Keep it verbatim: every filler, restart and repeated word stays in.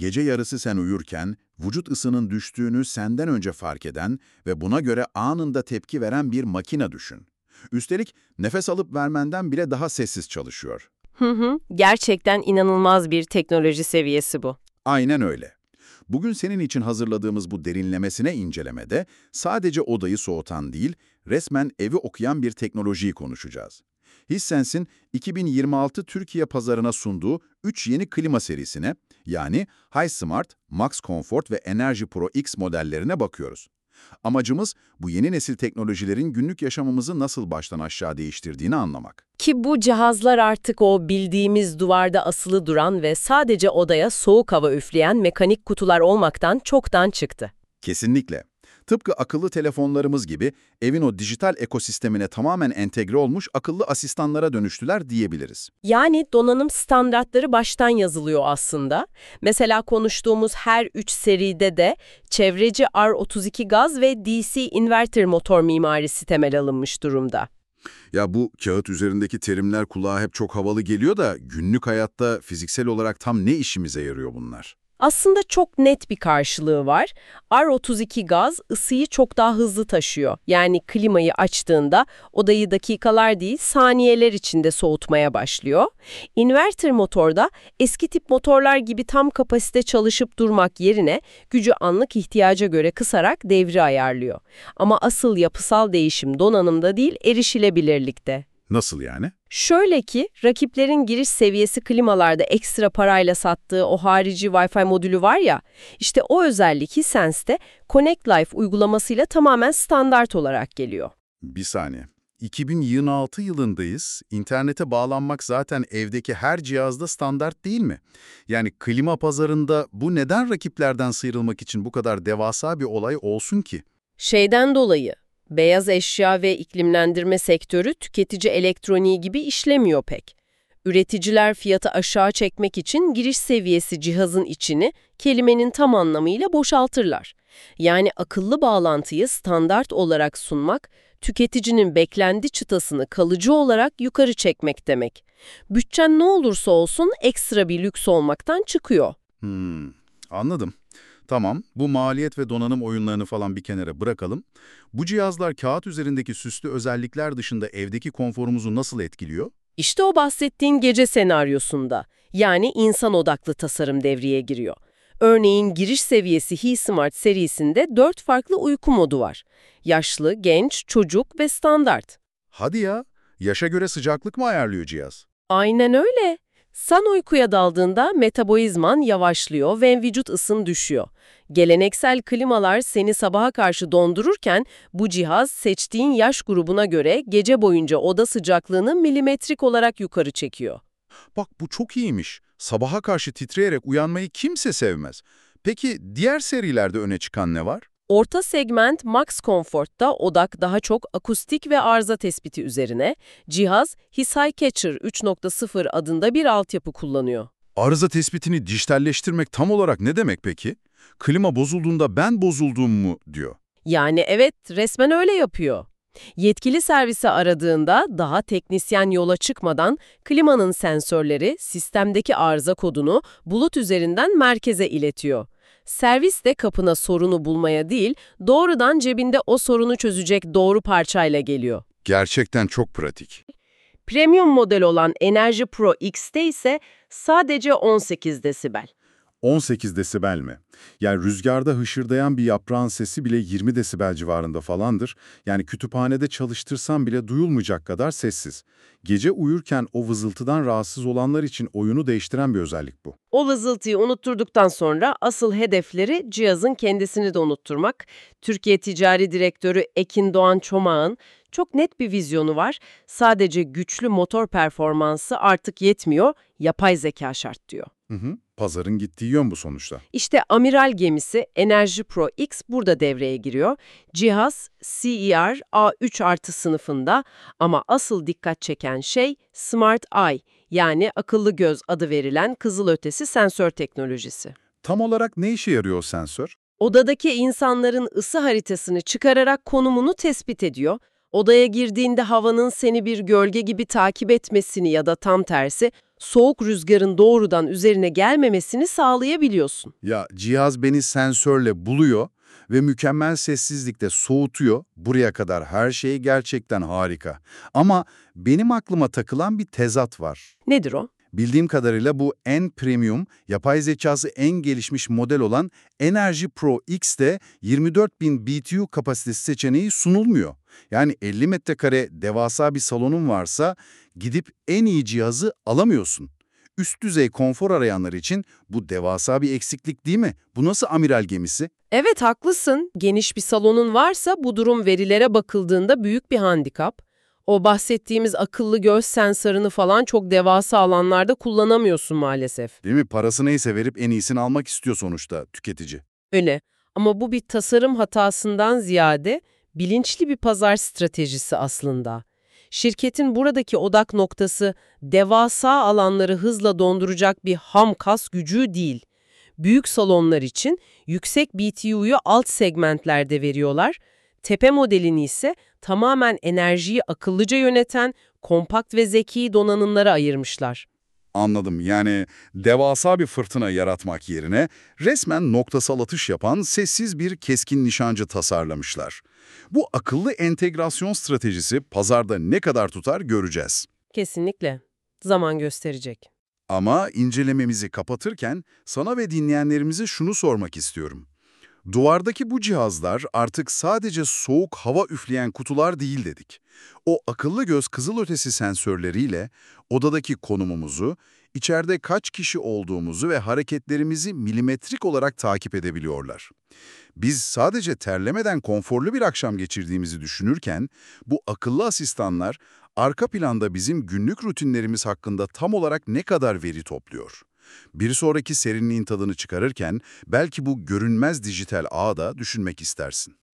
Gece yarısı sen uyurken vücut ısının düştüğünü senden önce fark eden ve buna göre anında tepki veren bir makine düşün. Üstelik nefes alıp vermenden bile daha sessiz çalışıyor. Hı hı, gerçekten inanılmaz bir teknoloji seviyesi bu. Aynen öyle. Bugün senin için hazırladığımız bu derinlemesine incelemede sadece odayı soğutan değil, resmen evi okuyan bir teknolojiyi konuşacağız. Hissens'in iki bin yirmi altı Türkiye pazarına sunduğu üç yeni klima serisine, yani High Smart, Max Comfort ve Energy Pro X modellerine bakıyoruz. Amacımız bu yeni nesil teknolojilerin günlük yaşamımızı nasıl baştan aşağı değiştirdiğini anlamak. Ki bu cihazlar artık o bildiğimiz duvarda asılı duran ve sadece odaya soğuk hava üfleyen mekanik kutular olmaktan çoktan çıktı. Kesinlikle. Tıpkı akıllı telefonlarımız gibi evin o dijital ekosistemine tamamen entegre olmuş akıllı asistanlara dönüştüler diyebiliriz. Yani donanım standartları baştan yazılıyor aslında. Mesela konuştuğumuz her üç seride de çevreci R otuz iki gaz ve D C inverter motor mimarisi temel alınmış durumda. Ya bu kağıt üzerindeki terimler kulağa hep çok havalı geliyor da günlük hayatta fiziksel olarak tam ne işimize yarıyor bunlar? Aslında çok net bir karşılığı var. R otuz iki gaz ısıyı çok daha hızlı taşıyor. Yani klimayı açtığında odayı dakikalar değil saniyeler içinde soğutmaya başlıyor. Inverter motorda eski tip motorlar gibi tam kapasite çalışıp durmak yerine gücü anlık ihtiyaca göre kısarak devri ayarlıyor. Ama asıl yapısal değişim donanımda değil erişilebilirlikte. Nasıl yani? Şöyle ki, rakiplerin giriş seviyesi klimalarda ekstra parayla sattığı o harici Wi-Fi modülü var ya, işte o özellik Hisense'te Connect Life uygulamasıyla tamamen standart olarak geliyor. Bir saniye. iki bin yirmi altı yılındayız. İnternete bağlanmak zaten evdeki her cihazda standart değil mi? Yani klima pazarında bu neden rakiplerden sıyrılmak için bu kadar devasa bir olay olsun ki? Şeyden dolayı, beyaz eşya ve iklimlendirme sektörü tüketici elektroniği gibi işlemiyor pek. Üreticiler fiyatı aşağı çekmek için giriş seviyesi cihazın içini kelimenin tam anlamıyla boşaltırlar. Yani akıllı bağlantıyı standart olarak sunmak, tüketicinin beklendi çıtasını kalıcı olarak yukarı çekmek demek. Bütçen ne olursa olsun ekstra bir lüks olmaktan çıkıyor. Hmm, anladım. Tamam, bu maliyet ve donanım oyunlarını falan bir kenara bırakalım. Bu cihazlar kağıt üzerindeki süslü özellikler dışında evdeki konforumuzu nasıl etkiliyor? İşte o bahsettiğin gece senaryosunda, yani insan odaklı tasarım devreye giriyor. Örneğin giriş seviyesi HeSmart serisinde dört farklı uyku modu var. Yaşlı, genç, çocuk ve standart. Hadi ya, yaşa göre sıcaklık mı ayarlıyor cihaz? Aynen öyle. Sen uykuya daldığında metabolizman yavaşlıyor ve vücut ısın düşüyor. Geleneksel klimalar seni sabaha karşı dondururken bu cihaz seçtiğin yaş grubuna göre gece boyunca oda sıcaklığını milimetrik olarak yukarı çekiyor. Bak bu çok iyiymiş. Sabaha karşı titreyerek uyanmayı kimse sevmez. Peki diğer serilerde öne çıkan ne var? Orta segment Max Comfort'ta odak daha çok akustik ve arıza tespiti üzerine, cihaz HisaiCatcher üç nokta sıfır adında bir altyapı kullanıyor. Arıza tespitini dijitalleştirmek tam olarak ne demek peki? Klima bozulduğunda ben bozuldum mu diyor. Yani evet, resmen öyle yapıyor. Yetkili servisi aradığında daha teknisyen yola çıkmadan klimanın sensörleri sistemdeki arıza kodunu bulut üzerinden merkeze iletiyor. Servis de kapına sorunu bulmaya değil, doğrudan cebinde o sorunu çözecek doğru parçayla geliyor. Gerçekten çok pratik. Premium model olan Energy Pro X'te ise sadece on sekiz desibel. on sekiz desibel mi? Yani rüzgarda hışırdayan bir yaprağın sesi bile yirmi desibel civarında falandır. Yani kütüphanede çalıştırsam bile duyulmayacak kadar sessiz. Gece uyurken o vızıltıdan rahatsız olanlar için oyunu değiştiren bir özellik bu. O vızıltıyı unutturduktan sonra asıl hedefleri cihazın kendisini de unutturmak. Türkiye Ticari Direktörü Ekin Doğan Çomak'ın çok net bir vizyonu var. Sadece güçlü motor performansı artık yetmiyor, yapay zeka şart diyor. Hı hı. Pazarın gittiği yön bu sonuçta. İşte amiral gemisi Energy Pro X burada devreye giriyor. Cihaz C E R A üç artı sınıfında ama asıl dikkat çeken şey Smart Eye, yani akıllı göz adı verilen kızılötesi sensör teknolojisi. Tam olarak ne işe yarıyor o sensör? Odadaki insanların ısı haritasını çıkararak konumunu tespit ediyor. Odaya girdiğinde havanın seni bir gölge gibi takip etmesini ya da tam tersi soğuk rüzgarın doğrudan üzerine gelmemesini sağlayabiliyorsun. Ya cihaz beni sensörle buluyor ve mükemmel sessizlikte soğutuyor. Buraya kadar her şey gerçekten harika. Ama benim aklıma takılan bir tezat var. Nedir o? Bildiğim kadarıyla bu en premium, yapay zekası en gelişmiş model olan Energy Pro X'te yirmi dört bin B T U kapasitesi seçeneği sunulmuyor. Yani elli metrekare devasa bir salonun varsa gidip en iyi cihazı alamıyorsun. Üst düzey konfor arayanlar için bu devasa bir eksiklik değil mi? Bu nasıl amiral gemisi? Evet, haklısın. Geniş bir salonun varsa bu durum verilere bakıldığında büyük bir handikap. O bahsettiğimiz akıllı göz sensörünü falan çok devasa alanlarda kullanamıyorsun maalesef. Değil mi? Parası neyse verip en iyisini almak istiyor sonuçta tüketici. Öyle. Ama bu bir tasarım hatasından ziyade bilinçli bir pazar stratejisi aslında. Şirketin buradaki odak noktası devasa alanları hızla donduracak bir ham kas gücü değil. Büyük salonlar için yüksek B T U'yu alt segmentlerde veriyorlar. Tepe modelini ise tamamen enerjiyi akıllıca yöneten, kompakt ve zeki donanımlara ayırmışlar. Anladım. Yani devasa bir fırtına yaratmak yerine resmen noktasal atış yapan sessiz bir keskin nişancı tasarlamışlar. Bu akıllı entegrasyon stratejisi pazarda ne kadar tutar göreceğiz. Kesinlikle. Zaman gösterecek. Ama incelememizi kapatırken sana ve dinleyenlerimize şunu sormak istiyorum. Duvardaki bu cihazlar artık sadece soğuk hava üfleyen kutular değil dedik. O akıllı göz kızılötesi sensörleriyle odadaki konumumuzu, içeride kaç kişi olduğumuzu ve hareketlerimizi milimetrik olarak takip edebiliyorlar. Biz sadece terlemeden konforlu bir akşam geçirdiğimizi düşünürken, bu akıllı asistanlar arka planda bizim günlük rutinlerimiz hakkında tam olarak ne kadar veri topluyor? Bir sonraki serinliğin tadını çıkarırken belki bu görünmez dijital ağı da düşünmek istersin.